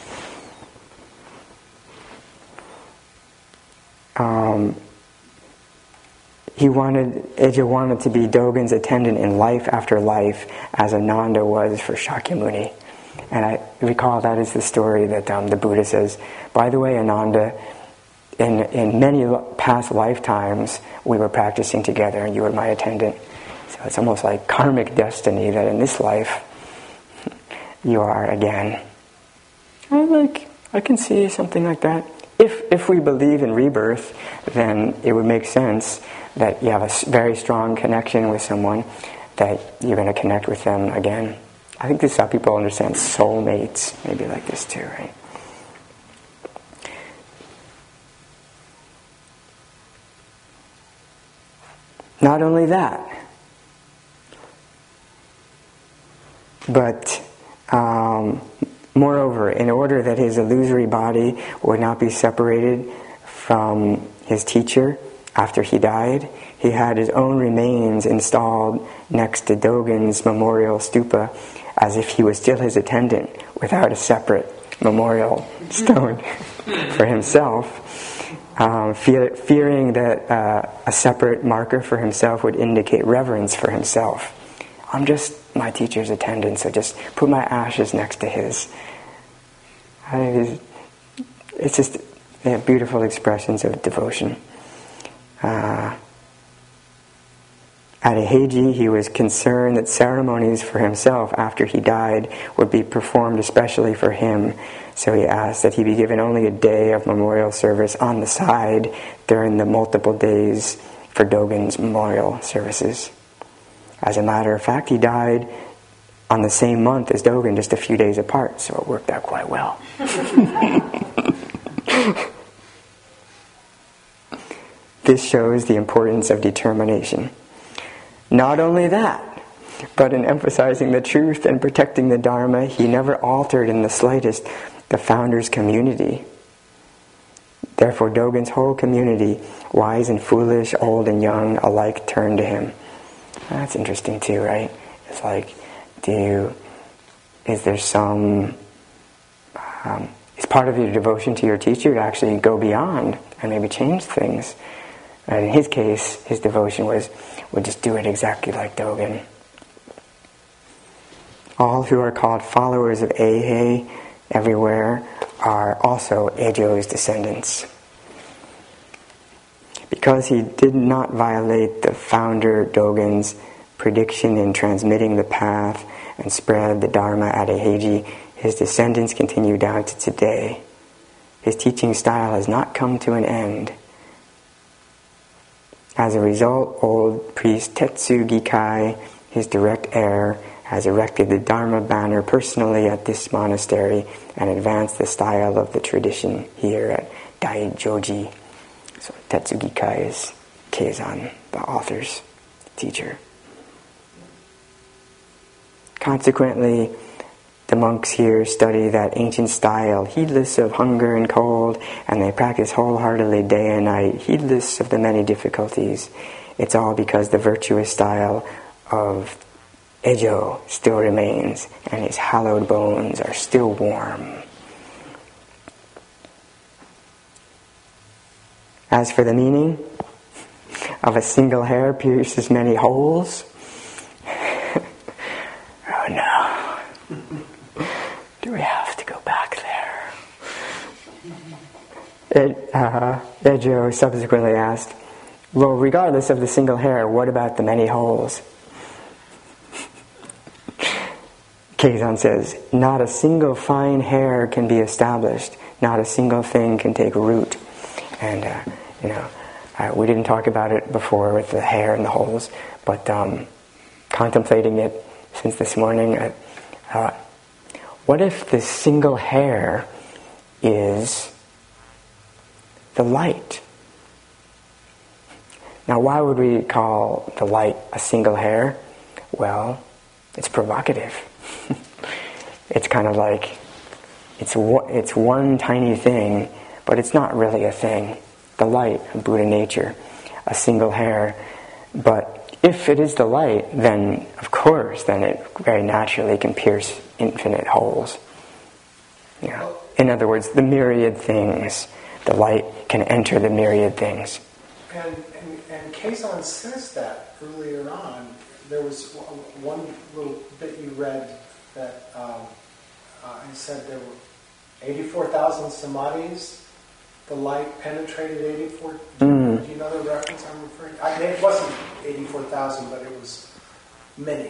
Um, he wanted Ejo wanted to be Dogen's attendant in life after life, as Ananda was for Shakyamuni. And I recall that is the story that um, the Buddha says, by the way, Ananda, in in many past lifetimes we were practicing together and you were my attendant. So it's almost like karmic destiny that in this life you are again. I like I can see something like that. If if we believe in rebirth, then it would make sense that you have a very strong connection with someone, that you're going to connect with them again. I think this is how people understand soulmates, maybe like this too, right? Not only that, but um, moreover, in order that his illusory body would not be separated from his teacher after he died, he had his own remains installed next to Dogen's memorial stupa, as if he was still his attendant, without a separate memorial stone for himself, um, fear, fearing that uh, a separate marker for himself would indicate reverence for himself. I'm just my teacher's attendant, so just put my ashes next to his. I, it's just yeah, beautiful expressions of devotion. Uh, At Eiheiji, he was concerned that ceremonies for himself after he died would be performed especially for him, so he asked that he be given only a day of memorial service on the side during the multiple days for Dogen's memorial services. As a matter of fact, he died on the same month as Dogen, just a few days apart, so it worked out quite well. This shows the importance of determination. Not only that, but in emphasizing the truth and protecting the Dharma, he never altered in the slightest the founder's community. Therefore Dogen's whole community, wise and foolish, old and young, alike turned to him. That's interesting too, right? It's like, do you, is there some, um, is part of your devotion to your teacher to actually go beyond and maybe change things? And in his case, his devotion was, would just do it exactly like Dogen. All who are called followers of Eihei everywhere are also Ejo's descendants. Because he did not violate the founder Dogen's prediction in transmitting the path and spread the Dharma at Eiheiji, his descendants continue down to today. His teaching style has not come to an end. As a result, old priest Tetsu Gikai, his direct heir, has erected the Dharma banner personally at this monastery and advanced the style of the tradition here at Daijoji. So Tetsu Gikai is Keizan, the author's teacher. Consequently, the monks here study that ancient style, heedless of hunger and cold, and they practice wholeheartedly day and night, heedless of the many difficulties. It's all because the virtuous style of Ejo still remains, and his hallowed bones are still warm. As for the meaning of a single hair pierces many holes, oh no, do we have to go back there? Ed, uh, Ejo subsequently asked, well, regardless of the single hair, what about the many holes? Keizan says, not a single fine hair can be established. Not a single thing can take root. And, uh, you know, uh, we didn't talk about it before with the hair and the holes, but um, contemplating it since this morning, I thought, what if this single hair is the light? Now, why would we call the light a single hair? Well, it's provocative. It's kind of like, it's it's one tiny thing, but it's not really a thing. The light, Buddha nature, a single hair. But if it is the light, then of course, then it very naturally can pierce infinite holes. You know, in other words, the myriad things, the light can enter the myriad things. And and, and Keizan says that earlier on. There was one little bit you read that um, uh, he said there were eighty-four thousand samadhis. The light penetrated eighty-four. Mm. Do you know the reference I'm referring to? I mean, it wasn't eighty-four thousand, but it was many.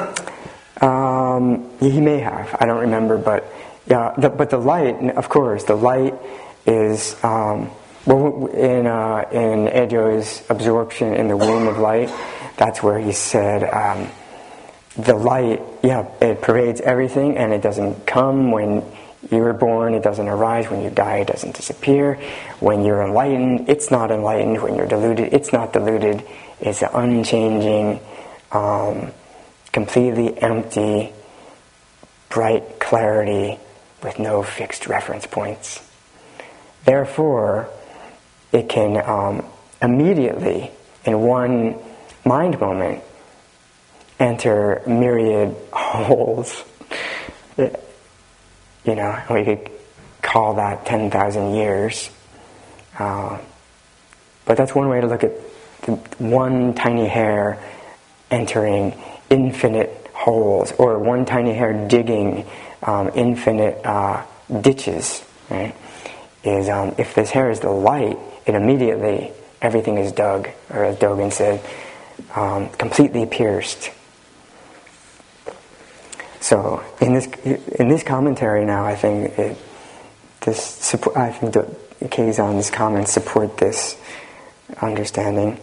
um, he may have. I don't remember, but yeah. The, but the light, of course, the light is um, well in uh, in Ejo's absorption in the womb of light. That's where he said, um, the light, yeah, it pervades everything, and it doesn't come when you're born, it doesn't arise. When you die, it doesn't disappear. When you're enlightened, it's not enlightened. When you're deluded, it's not deluded. It's an unchanging, um, completely empty, bright clarity with no fixed reference points. Therefore, it can um, immediately, in one mind moment, enter myriad holes. It, you know, we could call that ten thousand years. Uh, but that's one way to look at the one tiny hair entering infinite holes, or one tiny hair digging um, infinite uh, ditches, right? Is um, if this hair is the light, it immediately, everything is dug, or as Dogen said, Um, completely pierced. So in this in this commentary now, I think it, this I think the Keizan's comments support this understanding.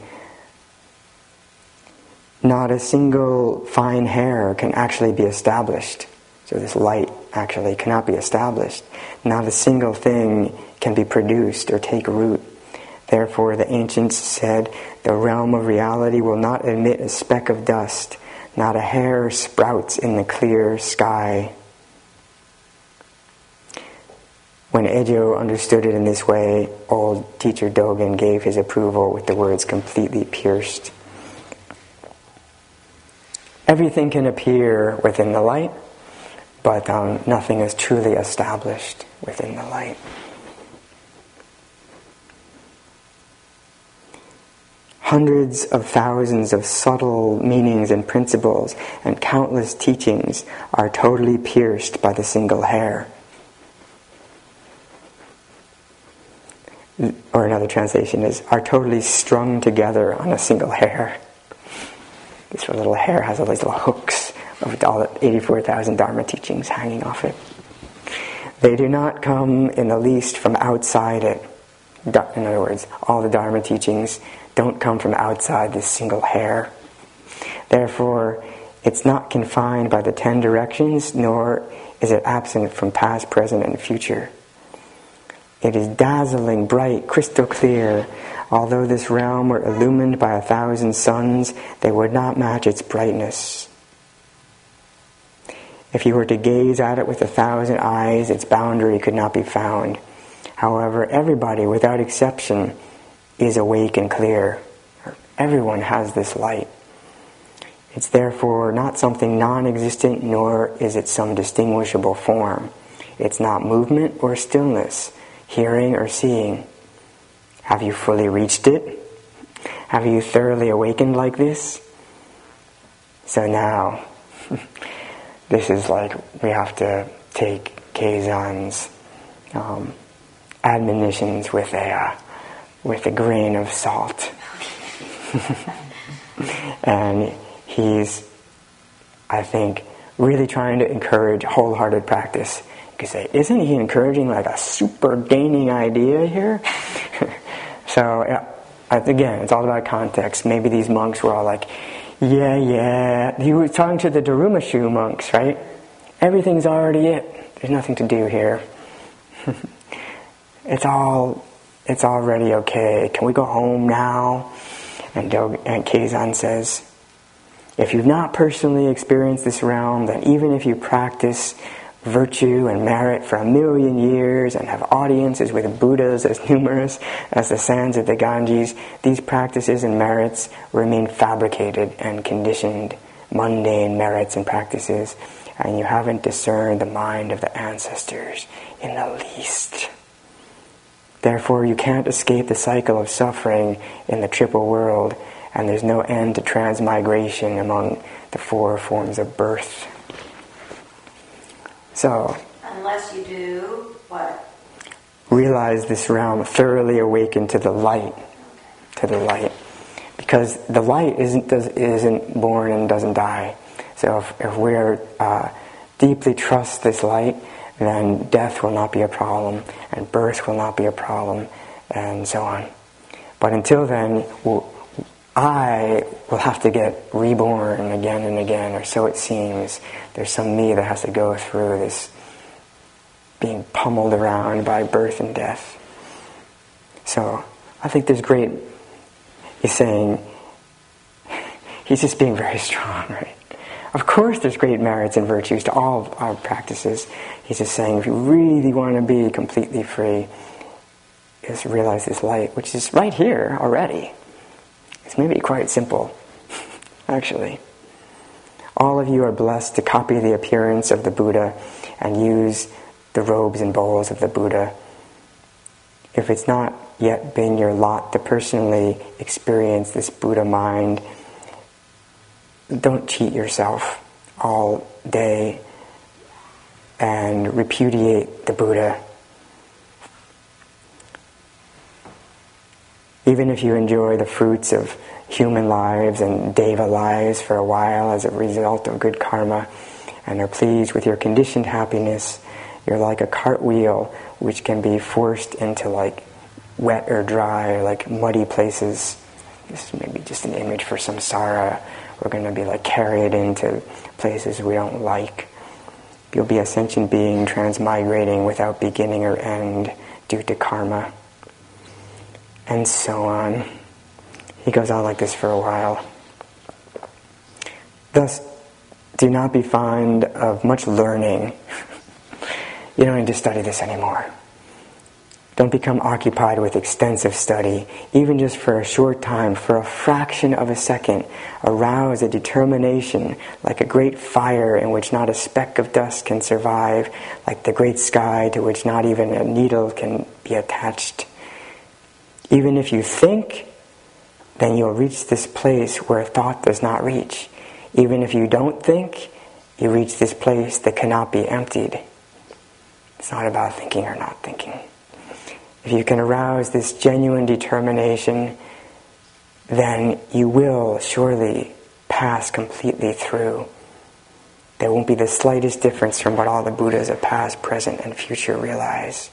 Not a single fine hair can actually be established. So this light actually cannot be established. Not a single thing can be produced or take root. Therefore, the ancients said, the realm of reality will not admit a speck of dust. Not a hair sprouts in the clear sky. When Ejo understood it in this way, old teacher Dogen gave his approval with the words completely pierced. Everything can appear within the light, but um, nothing is truly established within the light. Hundreds of thousands of subtle meanings and principles and countless teachings are totally pierced by the single hair. Or another translation is, are totally strung together on a single hair. This little hair has all these little hooks of all the eighty-four thousand Dharma teachings hanging off it. They do not come in the least from outside it. In other words, all the Dharma teachings don't come from outside this single hair. Therefore, it's not confined by the ten directions, nor is it absent from past, present, and future. It is dazzling, bright, crystal clear. Although this realm were illumined by a thousand suns, they would not match its brightness. If you were to gaze at it with a thousand eyes, its boundary could not be found. However, everybody, without exception, is awake and clear. Everyone has this light. It's therefore not something non-existent, nor is it some distinguishable form. It's not movement or stillness, hearing or seeing. Have you fully reached it? Have you thoroughly awakened like this? So now, this is like we have to take Keizan's um, admonitions with a uh, with a grain of salt. And he's, I think, really trying to encourage wholehearted practice. You could say, isn't he encouraging like a super gaining idea here? So, yeah, again, it's all about context. Maybe these monks were all like, yeah, yeah. He was talking to the Darumashu monks, right? Everything's already it. There's nothing to do here. It's all, it's already okay. Can we go home now? And, Dog- and Keizan says, if you've not personally experienced this realm, then even if you practice virtue and merit for a million years and have audiences with Buddhas as numerous as the sands of the Ganges, these practices and merits remain fabricated and conditioned, mundane merits and practices, and you haven't discerned the mind of the ancestors in the least. Therefore, you can't escape the cycle of suffering in the triple world, and there's no end to transmigration among the four forms of birth. So, unless you do what? Realize this realm thoroughly awakened to the light, to the light, because the light isn't does, isn't born and doesn't die. So if, if we're uh, deeply trust this light, then death will not be a problem, and birth will not be a problem, and so on. But until then, we'll, I will have to get reborn again and again, or so it seems. There's some me that has to go through this being pummeled around by birth and death. So I think there's great, he's saying, he's just being very strong, right? Of course there's great merits and virtues to all of our practices. He's just saying if you really want to be completely free, just realize this light, which is right here already. It's maybe quite simple, actually. All of you are blessed to copy the appearance of the Buddha and use the robes and bowls of the Buddha. If it's not yet been your lot to personally experience this Buddha mind, don't cheat yourself all day and repudiate the Buddha. Even if you enjoy the fruits of human lives and deva lives for a while as a result of good karma and are pleased with your conditioned happiness, you're like a cartwheel which can be forced into like wet or dry or like muddy places. This is maybe just an image for samsara. We're going to be like carried into places we don't like. You'll be a sentient being transmigrating without beginning or end due to karma. And so on. He goes on like this for a while. Thus, do not be fond of much learning. You don't need to study this anymore. Don't become occupied with extensive study, even just for a short time, for a fraction of a second. Arouse a determination like a great fire in which not a speck of dust can survive, like the great sky to which not even a needle can be attached. Even if you think, then you'll reach this place where thought does not reach. Even if you don't think, you reach this place that cannot be emptied. It's not about thinking or not thinking. If you can arouse this genuine determination, then you will surely pass completely through. There won't be the slightest difference from what all the Buddhas of past, present, and future realize.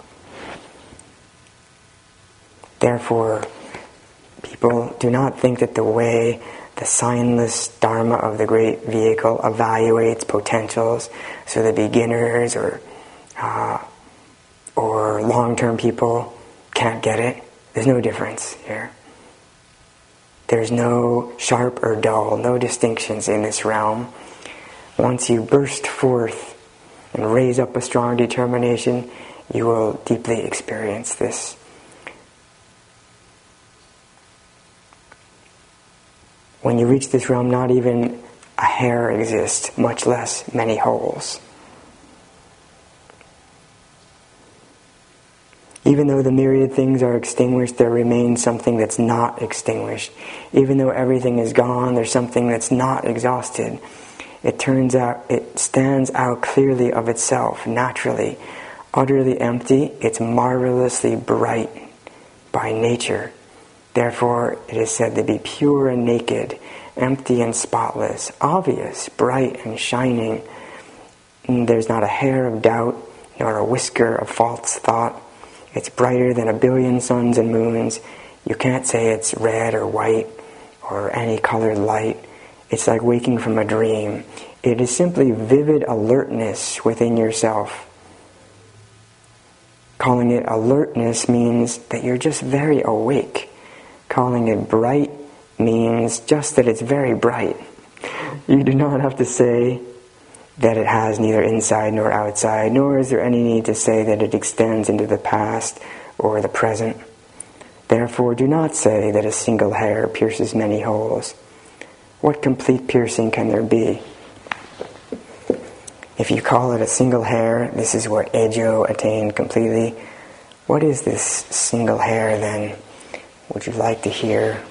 Therefore, people do not think that the way the signless Dharma of the great vehicle evaluates potentials, so the beginners or uh, or long-term people can't get it. There's no difference here. There's no sharp or dull, no distinctions in this realm. Once you burst forth and raise up a strong determination, you will deeply experience this. When you reach this realm, not even a hair exists, much less many holes. Even though the myriad things are extinguished, there remains something that's not extinguished. Even though everything is gone, there's something that's not exhausted. It turns out, it stands out clearly of itself, naturally. Utterly empty, it's marvelously bright by nature. Therefore, it is said to be pure and naked, empty and spotless, obvious, bright and shining. And there's not a hair of doubt, nor a whisker of false thought. It's brighter than a billion suns and moons. You can't say it's red or white or any colored light. It's like waking from a dream. It is simply vivid alertness within yourself. Calling it alertness means that you're just very awake. Calling it bright means just that it's very bright. You do not have to say that it has neither inside nor outside, nor is there any need to say that it extends into the past or the present. Therefore, do not say that a single hair pierces many holes. What complete piercing can there be? If you call it a single hair, this is what Ejo attained completely. What is this single hair then? Would you like to hear?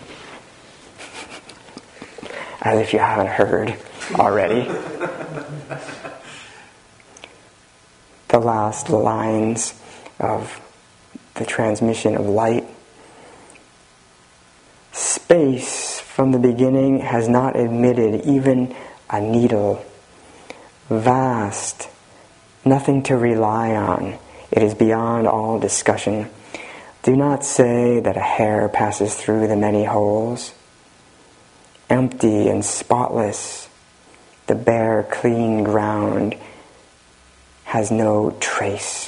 As if you haven't heard already. The last lines of the transmission of light. Space from the beginning has not admitted even a needle. Vast, nothing to rely on. It is beyond all discussion. Do not say that a hair passes through the many holes. Empty and spotless, the bare, clean ground has no trace.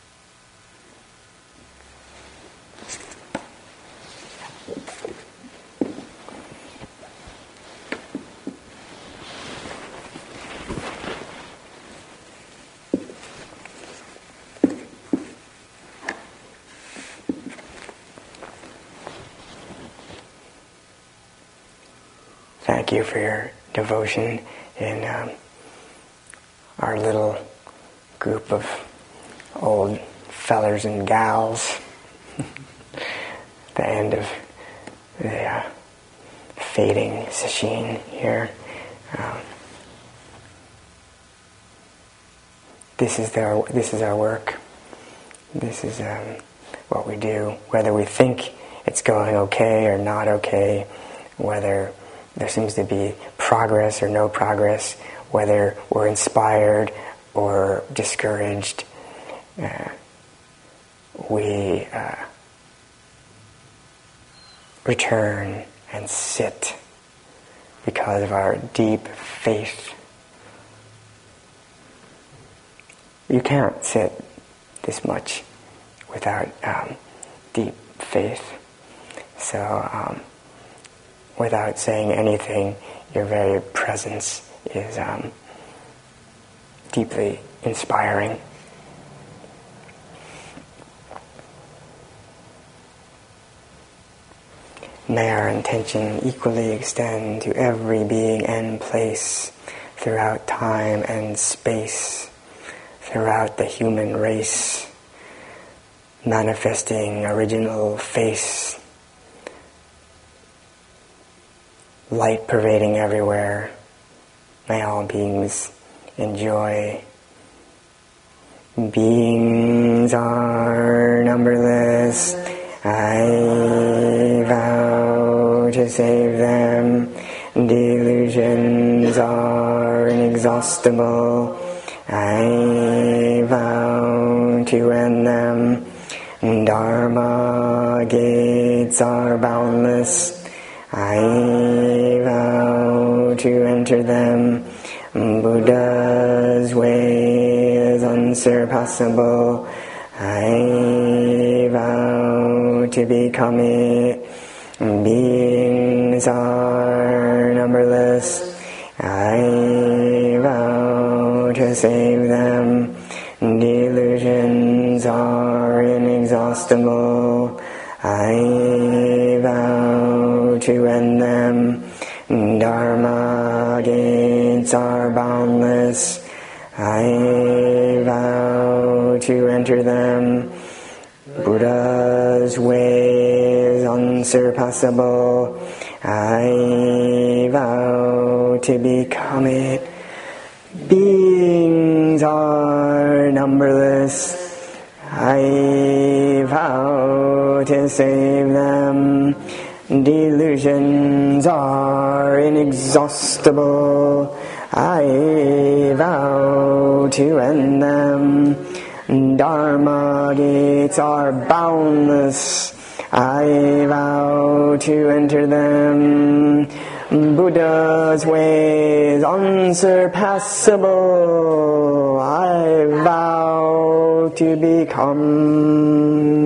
Thank you for your devotion in um, our little group of old fellers and gals. The end of the uh, fading sesshin here. Um, this is their. This is our work. This is um, what we do. Whether we think it's going okay or not okay, whether there seems to be progress or no progress, whether we're inspired or discouraged, uh, we uh, return and sit because of our deep faith. You can't sit this much without um, deep faith. So, um, without saying anything, your very presence is um, deeply inspiring. May our intention equally extend to every being and place throughout time and space, throughout the human race, manifesting original face, light pervading everywhere. May all beings enjoy. Beings are numberless. I vow to save them. Delusions are inexhaustible. I vow to end them. Dharma gates are boundless. I vow to enter them. Buddha's way is unsurpassable. I vow to become it. Beings are numberless. I vow to save them. Delusions are inexhaustible. I vow to end them. Dharma gates are boundless. I vow to enter them. Buddha's way is unsurpassable. I vow to become it. Beings are numberless. I vow to save them. Delusions are inexhaustible. I vow to end them. Dharma gates are boundless. I vow to enter them. Buddha's way is unsurpassable. I vow to become